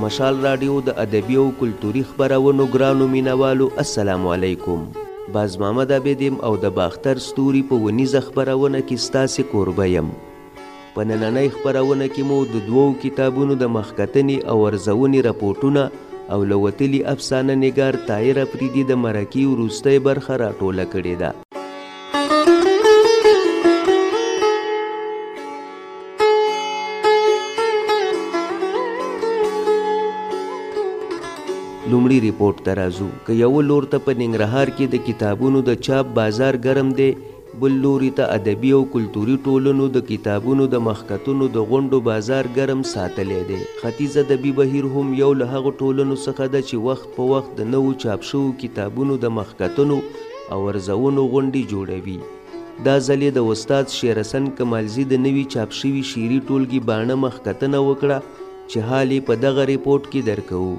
مشال راډیو د ادبي او کلتوري خپرونو ګرانو مینوالو السلام علیکم. باز محمد عابد یم او د باختر ستوري په ونیزه خپرونه کې ستاسې کوربه یم. په نننۍ خپرونه کې مو د دوو کتابونو د مخکتنې او ارزونې رپورټونه او له وتلي افسانه نګار طاهر افریدي د مرکې وروستۍ برخه راټوله کړې ده. لومړي ریپورټ ته راځو. که یو لور ته په ننګرهار کې د کتابونو د چاپ بازار ګرم دی، بل لوري ته ادبي او کلتوري ټولنو د کتابونو د مخکتونو د غونډو بازار ګرم ساتلی دی. ختیځ ادبي بهیر هم یو له هغو ټولنو څخه ده چې وخت په وخت د نوو چاپ شوو کتابونو د مخکتونو او ارزونو غونډې جوړوي. دا ځل یې د استاد شیر حسن کمالزي د نوي چاپ شوي شعري ټولګي باڼه مخکتنه وکړه چې حال یې په دغه ریپورټ کې درکوو.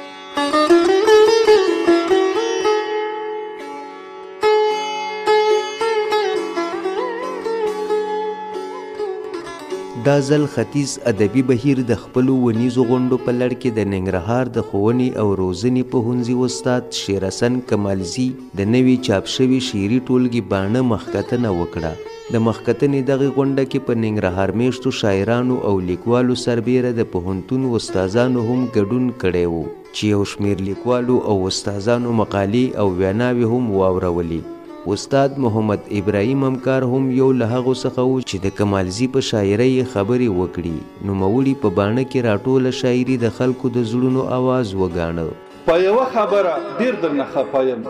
دا ځل ختیځ ادبي بهیر د خپلو ونیزو غونډو په لړ کې د ننګرهار د ښوونې او روزنې پوهنځي استاد شیر حسن کمالزي د نوي چاپ شوي شعري ټولګي باڼه مخکتنه وکړه. د مخکتنې دغې غونډه کې په ننګرهار میشتو شاعرانو او لیکوالو سربیره د پوهنتون استادانو هم ګډون کړی و چې یو شمېر لیکوالو او استادانو مقالې او ویناوې هم واورولې. استاد محمد ابراهیم همکار هم یو له هغو څخه و چې د کمالزي په شاعرۍ یې خبرې وکړي. نوموړي په باڼه کې راټوله شاعري د خلکو د زړونو آواز وګاڼه. په یوه خبره ډېر درنه خفه یم،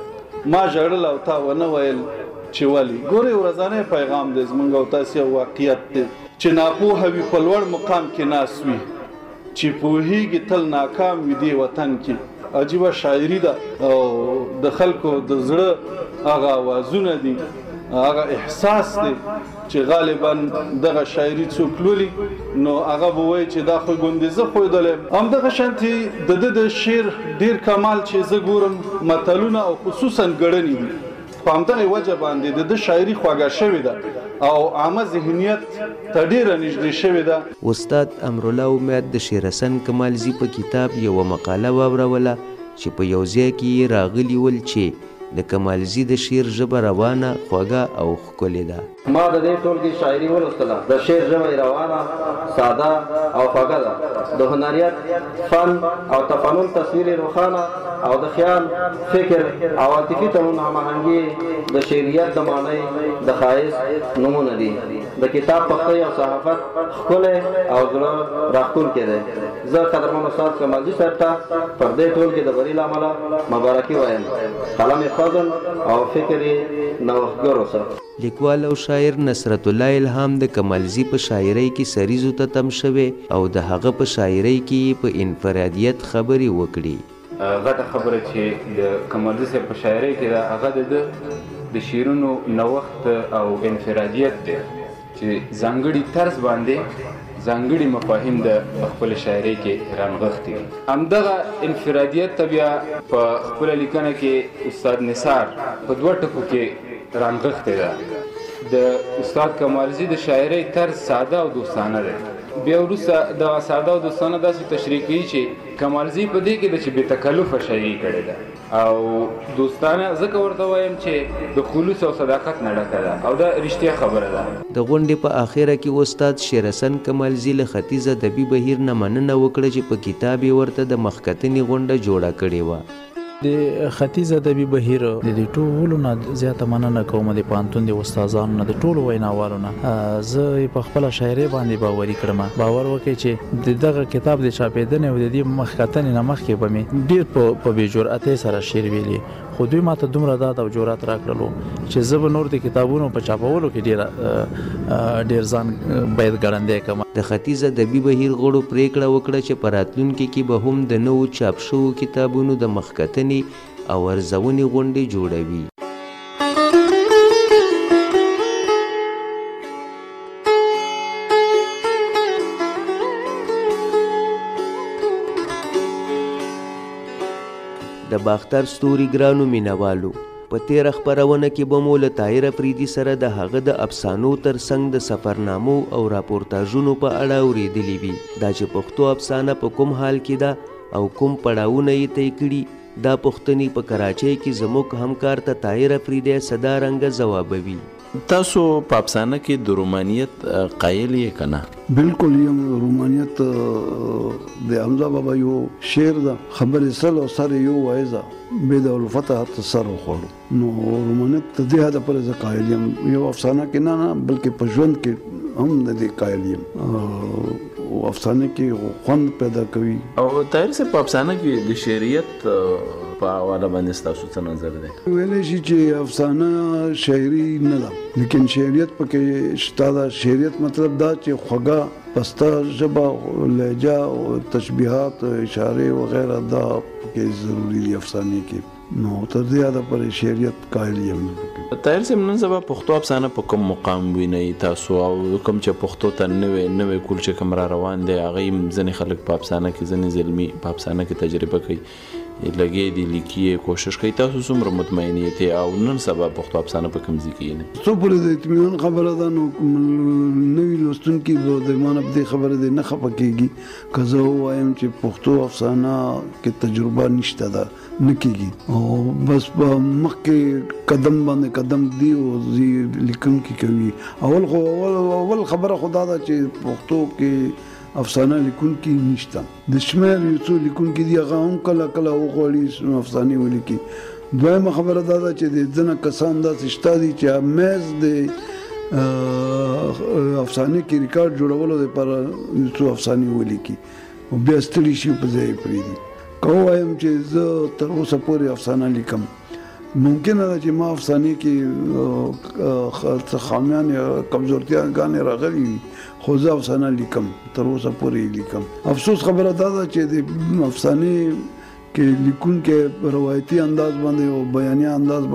ما ژړل او تا ونه ویل چې ولې. ګورئ ورځنی پیغام دی زموږ او تاسې یو واقعیت دی چې ناپوهه وي په لوړ مقام کې ناست وي، چې پوهېږي تل ناکام وي دې وطن کې. عجیبه شاعري ده او د خلکو د زړه هغه آوازونه دي، هغه احساس دی چې غالبا دغه شاعري څوک لولي نو هغه به وایي چې دا خو ګوندې زه ښودلی یم. همدغه شانتې د ده د شعر ډېر کمال چې زه ګورم متلونه او خصوصا ګړنې دي. په همدغې وجه باندې د ده شاعري خوږه شوې ده او عامه ذهنیت ته ډېره نږدې شوې ده. استاد امرالله امید د شیر حسن کمالزي په کتاب یوه مقاله واوروله چې په یو ځای کې یې راغلي ول چې د کمالزي د شعر ژبه روانه، خوږه او ښکلې ده. ما د دې ټولګي شاعري ولوستله. د شعر ژبه یې روانه، ساده او خوږه ده. د هنریت، فن او تفنن تصویر روښانه او د خیال، فکر او عاطفي تړون هماهنګي د شعریت د معنی د ښایست نمونه دي. د کتاب پختی او صحافت ښکلی او زړه راښکونکی دی. زه قدرمن استاد کمالزي صاحب ته پر دې ټولګي د بري له امله مبارکي وایم. قلم یې فضل او فکر یې نوښتګر اوسه. لیکوال او شاعر نصرت الله الهام د کمالزي په شاعرۍ کې سریزو ته تم شوی او د هغه په شاعرۍ کې په انفرادیت خبرې وکړي. غټه خبره چې د کمالزي صاحب په شاعرۍ کې ده هغه د شعرونو نوښت او انفرادیت دی چې ځانګړي طرز باندې ځانګړي مفاهیم د خپل شاعرۍ کې رانغښتي دي. همدغه انفرادیت ته بیا په خپله لیکنه کې استاد نثار په دوه ټکو کې رانغښتې ده. د استاد کمالزي د شاعرۍ طرز ساده او دوستانه دی. بیا وروسته دغه ساده او دوستانه داسې تشریح کوي چې کمالزي په دې کې ده چې بې تکلفه شاعري کړې ده او دوستانه ځکه ورته وایم چې د خلوص او صداقت نه ډکه ده او دا رښتیا خبره ده. د غونډې په آخره کې استاد شیر حسن کمالزي له ختیځ ادبي بهیر نه مننه وکړه چې په کتاب یې ورته د مخکتنې غونډه جوړه کړې وه. د ختیځ ادبي بهیر د دې ټولو نه زیاته مننه کوم د پوهنتون د استادانو نه، د ټولو ویناوالو نه. زه په خپله شاعرۍ باندې باوري کړم. باور وکړئ چې د دغه کتاب د چاپېدنې او د دې مخکتنې نه مخکې به مې ډېر په بې جرأتۍ سره شعر ویلي، خو دوی ماته دومره ډاډ او جرأت راکړلو چې زه به نور د کتابونو په چاپولو کې ډېر ځان باید ګړندی کړم. د ختیځ ادبي بهیر غړو پریکړه وکړه چې په راتلونکي کې به هم د نوو چاپ شوو کتابونو د مخکتنې او ارزونې غونډې جوړوي. د باختر ستوري ګرانو مینوالو، په تیره خپرونه کې به مو له طاهر افریدي سره د هغه د افسانو ترڅنګ د سفرنامو او راپورتاژونو په اړه اورېدلي وي. دا چې پښتو افسانه په کوم حال کې ده او کوم پړاوونه یې طی کړي، دا پوښتنې په کراچۍ کې زموږ همکار ته طاهر افریدی صدارنګه ځوابوي. تاسو په افسانه کې د رومانیت قایل یې که نه؟ بالکل یم. رومانیت د حمزه بابا یو شعر ده، خبرې سل او سر یو وایزه بید الفتح ته سر وخوړو. نو رومانیت ته دې حده پورې زه قایل یم. یو افسانه کې نه بلکې په ژوند کې هم د دې قایل یم. افسانه کې خوند پیدا کوي. او طاهر صاحب په افسانه کې د شعریت په حواله باندې ستاسو څه نظر دی؟ ویلی شي چې افسانه شاعري نه ده، لیکن شعریت پکې شته ده. شعریت مطلب دا چې خوږه پسته ژبه، لهجه او تشبیهات، اشارې وغیره دا پکې ضروري دي افسانې کې. نو تر دې حده پورې شعریت قایل یم. طاهر صاحب نن سبا پښتو افسانه په کوم مقام وینئ تاسو، او کوم چې پښتو ته نوی کول چې کوم را روان دی هغه ځینې خلک په افسانه کې، ځینې زلمي په افسانه کې تجربه کوي، لګي دي لیکي کوشش کوي. تاسو څومره مطمئن یې او نن سبا پښتو افسانه په کوم ځای کې نه؟ څو پورې د اطمینان خبره ده. نو نوي لوستونکي به د ما نه په دې خبره دې نه خفه کېږي که زه ووایم چې پښتو افسانه کې تجربه نشته ده، نه کېږي. او بس په مخکې قدم باندې قدم دی او لیکونکي کوي. اول خبره خو دا ده چې پښتو کې افسانه لیکونکي نشته. د شمېر یو څو لیکونکي دي، هغه هم کله کله وغواړي افسانې ولیکي. دویمه خبره دا ده چې د ځینې کسان داسې شته دي چې میز د افسانې کې ریکارډ جوړولو لپاره یو څو افسانې ولیکي او بیا ستړي شي په ځای یې پرېږدي. که ووایم چې زه تر اوسه پورې افسانه لیکم، ممکنه ده چې ما افسانې کې څه خامیان یا کمزورتیاګانې راغلي وي، خو زه افسانه لیکم، تر اوسه پورې لیکم. افسوس خبره دا ده چې د افسانې کې لیکونکی په روایتي انداز باندې او بیاني انداز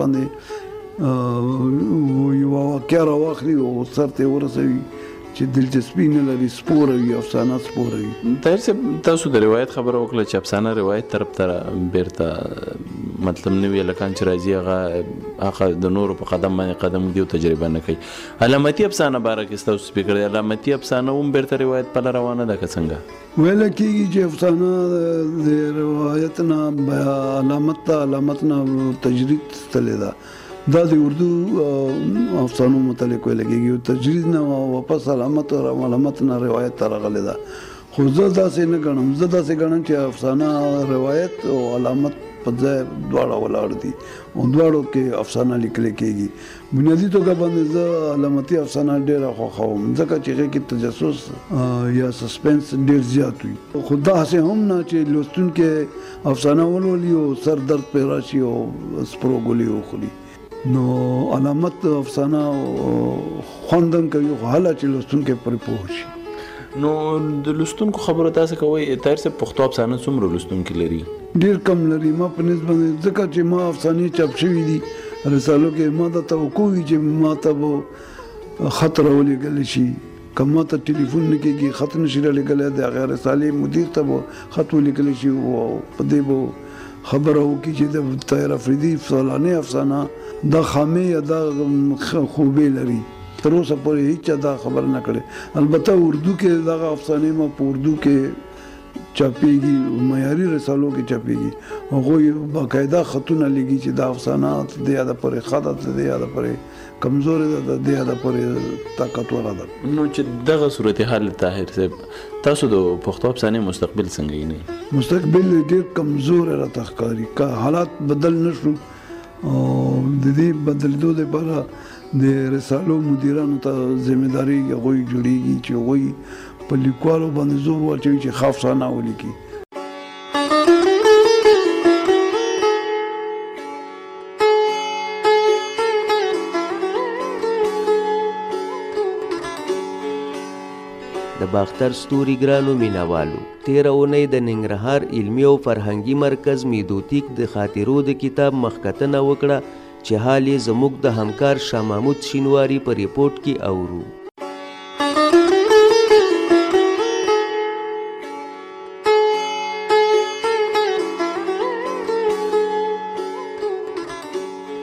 باندې یوه واقعه راواخلي او سر ته ورسوي چې دلچسپي نه لري، سپوروي، افسانه سپوروي. طاهر صاحب تاسو د روایت خبره وکړه چې افسانه روایت طرف ته بیرته مطلب نه وي، لکان چې راځي هغه د نورو په قدم باندې قدم ږدي او تجربه نه کوي. علامتي افسانه باره کې ستاسو سپیکر دی، علامتي افسانه هم بیرته روایت پله روانه ده که څنګه؟ ویل کېږي چې افسانه د روایت نه علامت نه تجرید تللی ده. دا د اردو افسانو متعلق ویل کېږي، تجرید نه واپس علامت نه روایت ته راغلی ده. خو زه داسې نه ګڼم. زه داسې ګڼم چې افسانه روایت او علامت په ځای دواړه ولاړ دي او دواړو کې افسانه لیکل کېږي. بنیادي توګه باندې زه علامتي افسانه ډېره خوښوم، ځکه چې هغې کې تجسس یا سسپنس ډېر زیات وي. خو داسې هم نه چې لوستونکی افسانه ولولي او سر درد پرې راشي او سپرو ګولې وخوري. نو علامت افسانه خوند هم کوي، خو هله چې لوستونکی پرې پوه شي. نو د لوستونکو خبرو تاسو کوئ طاهر صاحب پښتو افسانه څومره لوستونکي لري؟ ډېر کم لري. ما په نسبت ځکه چې ما افسانې چاپ شوي دي رسالو کې، ما دا توقع وي چې ما ته به خط راولېږلی شي. که ما ته ټلیفون نه کېږي، خط نشي رالیږلی، د هغې رسالې مدیر ته به خط ولیکلی شي او په دې به خبره وکړي چې د طاهر افریدي فلانې افسانه دا خامې یا دا خوبې لري. تر اوسه پورې هیچا دا خبر نه کړې. البته اردو کې دغه افسانې ما په اردو کې چاپېږي، معیاري رسالو کې چاپېږي. هغوی باقاعده خطونه لیکي چې دا افسانه د دې حده پورې ښه ده، د دې حده پورې کمزورې ده، د دې حده پورې طاقتوره ده. نو چې دغه صورتحال طاهر صاحب تاسو د پښتو افسانې مستقبل څنګه وینئ؟ مستقبل ډېر کمزور راته ښکاري. که حالات بدل نه شو او د دې بدلېدو لپاره د رسالو مدیرانو ته ذمہداري هغوی جوړېږي چې هغوی په لیکوالو باندې زور واچوي چې ښه افسانه ولیکي. د باختر ستوري ګرانو مینوالو، تیره اونۍ د ننګرهار علمي او فرهنګي مرکز میدوتیک د خاطرو د کتاب مخکتنه وکړه چې حال یې زموږ د همکار شاه محمود شینواري په ریپورټ کې اورو.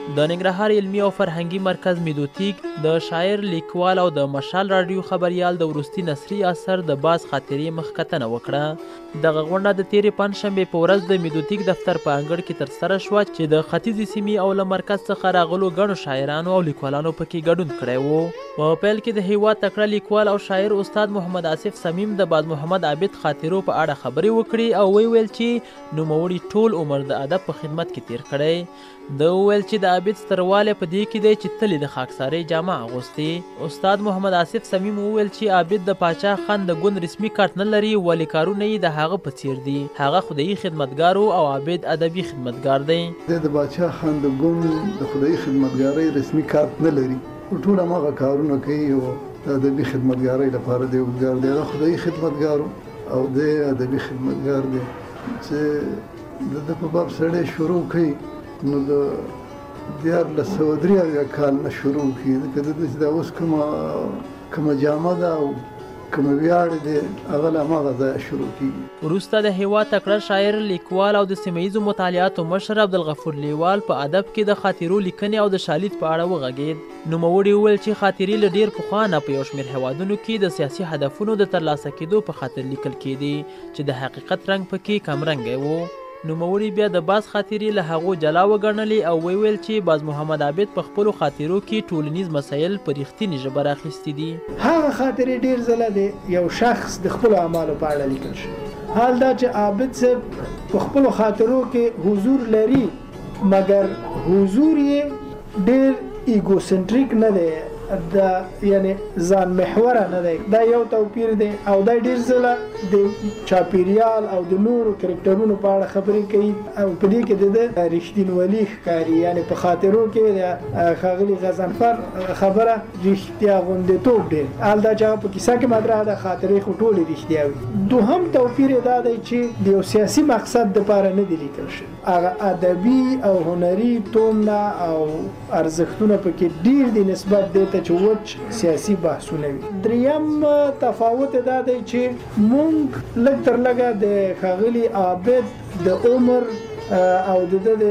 د ننګرهار علمي او فرهنګي مرکز میدوتیک د شاعر لیکوال او د مشال راډیو خبریال د وروستي نثري اثر د باز خاطرې مخکتنه وکړه. دغه غونډه د تېرې پنجشنبې په ورځ د میدوتیک دفتر په انګړ کې ترسره شوه چې د ختیځې سیمې او له مرکز څخه راغلو ګڼو شاعرانو او لیکوالانو پکې ګډون کړی و. په پیل کې د هیواد تکړه لیکوال او شاعر استاد محمد آصف صمیم د باز محمد عابد خاطرو په اړه خبرې وکړې او ویل چې نوموړي ټول عمر د ادب په خدمت کې تیر کړی. د ویل چې د عابد ستروالی په دې کې دی چې تل د خاکسارۍ جامه اغوستې. استاد محمد آصف صمیم وویل چې عابد د پاچا خان د ګوند رسمي کارت نه لري ولې کارونه یې د هغه په څیر دي. هغه خدایي خدمتګار او عابد ادبي خدمتګار دی. د پاچا خان د ګوند د خدایي خدمتګارۍ رسمي کارت نه لري، ټول هغه کارونه کوي او د ادبي خدمتګارۍ لپاره دی وګار دی. هغه خدایي خدمتګار او د ادبي خدمتګار دی چې د په باب سړی شروع کوي نو د 1403 کال نه شروع کړي که د اوس کومه جامه ده او کوم ویاړ دی هغه له هماغه ځایه شروع کېږي. وروسته د هېواد تکړه شاعر لیکوال او د سیمه ییزو مطالعاتو مشر عبدالغفور لیوال په ادب کې د خاطرو لیکنې او د شالید په اړه وغږېد. نوموړي وویل چې خاطرې له ډېر پخوا نه په یو شمېر هېوادونو کې د سیاسي هدفونو د ترلاسه کېدو په خاطر لیکل کېدې چې د حقیقت رنګ پکې کمرنګی و. نوموړي بیا د باز خاطرې له هغو جلا وګڼلې او ویل چې باز محمد عابد په خپلو خاطرو کې ټولنیز مسایل په رښتینې ژبه راخیستي دي. هغه خاطرې ډېر ځله د یو شخص د خپلو اعمالو په اړه لیکل شوي. حال دا چې عابد صاحب په خپلو خاطرو کې حضور لري مګر حضور یې ډېر ایګوسنټریک نه دی، دا یعنی ځان محوره نه دی. دا یو توپیر دی او دا ډېر ځله د چاپیریال او د نورو کرکټرونو په اړه خبرې کوي او په دې کې د رښتینولي ښکاري. یعنی په خاطرو کې د ښاغلي غضنفر خبره رښتیا غوندېتوب ډېر، حال دا چې هغه په کیسه کې مطرح ده خاطرې خو ټولې رښتیا وي. دوهم توپیر یې دا دی چې د یو سیاسي مقصد دپاره نه دی لیکل شوی، هغه ادبي او هنري تومنه او ارزښتونه پکې ډېر دي نسبت دې ته چې وچ سیاسي بحثونه وي. دریم تفاوت دا دی چې مونږ لږ تر لږه د ښاغلي عابد د عمر او د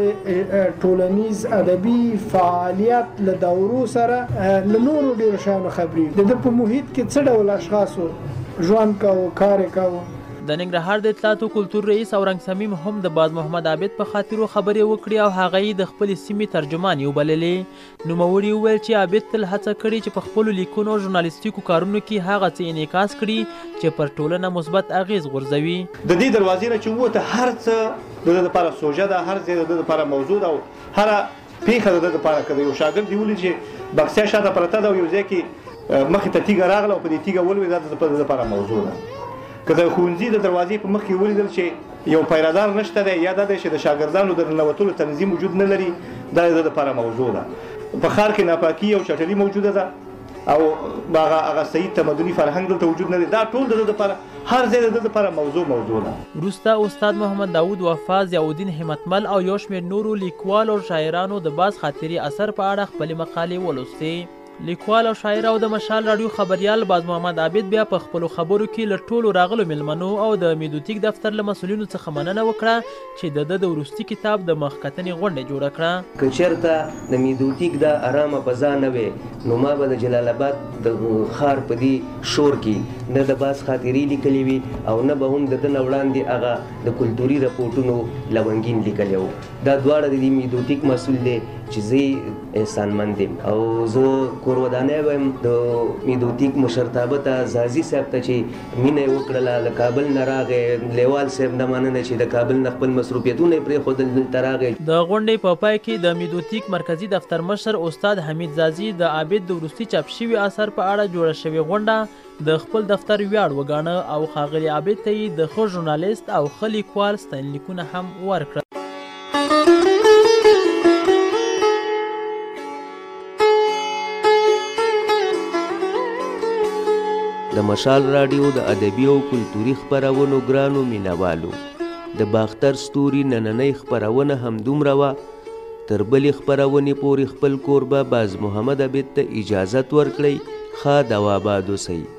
ټولنیز ادبي فعالیت له دورو سره له نورو ډېرو شیانو خبرې د ده په محیط کې څه ډول اشخاصو ژوند کوو کار یې کوو. د ننګرهار د اطلاعاتو کلتور رئیس اورنګ صمیم هم د باز محمد عابد په خاطرو خبرې وکړې او هغه یې د خپلې سیمې ترجمان یې وبللې. نوموړي وویل چې عابد تل هڅه کړې چې په خپلو لیکنو او ژورنالیستیکو کارونو کې هغه څه انعکاس کړي چې پر ټولنه مثبت اغیز غورځوي. د دې دروازې نه چې ووته هر څه د ده لپاره سوژه ده، هر ځای د ده لپاره موضوع ده او هره پېښه د ده لپاره که د یو شاګرد دې ولید چې بکسیا شاته پرته ده او یو ځای کې مخې ته تیږه راغله او په دې تیږه ولوېده دا د ده لپاره موضوع ده. که د ښوونځي د دروازې په مخ کې ولیدل چې یو پیرادار نشته دی یا دا دی چې د شاګردانو د ننوتلو تنظیم وجود نه لري دا د ده لپاره موضوع ده. په ښار کې ناپاکي او چټلي موجوده ده او هغه صحیح تمدني فرهنګ دلته وجود نه لري، دا ټول د ده لپاره هر ځای د ده لپاره موضوع ده. وروسته استاد محمد داود وفا، ضیاءالدین همتمل او یو شمېر نورو لیکوال او شاعرانو د باز خاطرې اثر په اړه خپلې مقالې ولوستې. لیکوال او شاعر او د مشال راډیو خبریال باز محمد عابد بیا په خپلو خبرو کې له ټولو راغلو مېلمنو او د میدوتیک دفتر له مسؤلینو څخه مننه وکړه چې د ده د وروستي کتاب د مخکتنې غونډه جوړه کړه. که چېرته د میدوتیک دا ارامه فضا نه وي نو ما به د جلال آباد د ښار په دې شور کې نه د باز خاطرې لیکلې وي او نه به هم د ده نه وړاندې هغه د کلتوري رپورټونو لونګین لیکلی و. دا دواړه د دې میدوتیک مسؤل دی چې زه احسانمند یم او زه کور ودانی به یم د میدوتیک مشرتابه ته زازي صاحب ته چې مینه یې وکړله له کابل نه راغی، لیوال صاحب نه مننه چې د کابل نه خپل مصروفیتونه یې پرېښودل دلته راغی. د غونډې په پای کې د میدوتیک مرکزي دفتر مشر استاد حمید زازي د عابد د وروستي چاپ شوي اثر په اړه جوړه شوې غونډه د خپل دفتر ویاړ وګاڼه او ښاغلي عابد ته یې د ښه ژورنالیست او ښه لیکوال ستاینلیکونه هم ورکړل. د مشال راډیو د ادبي او کلتوري خپرونو ګرانو مینوالو، د باختر ستوري نننۍ خپرونه همدومره وه. تر بلې خپرونې پورې خپل کوربه باز محمد عابد ته اجازت ورکړئ. ښاد او آباد اوسئ.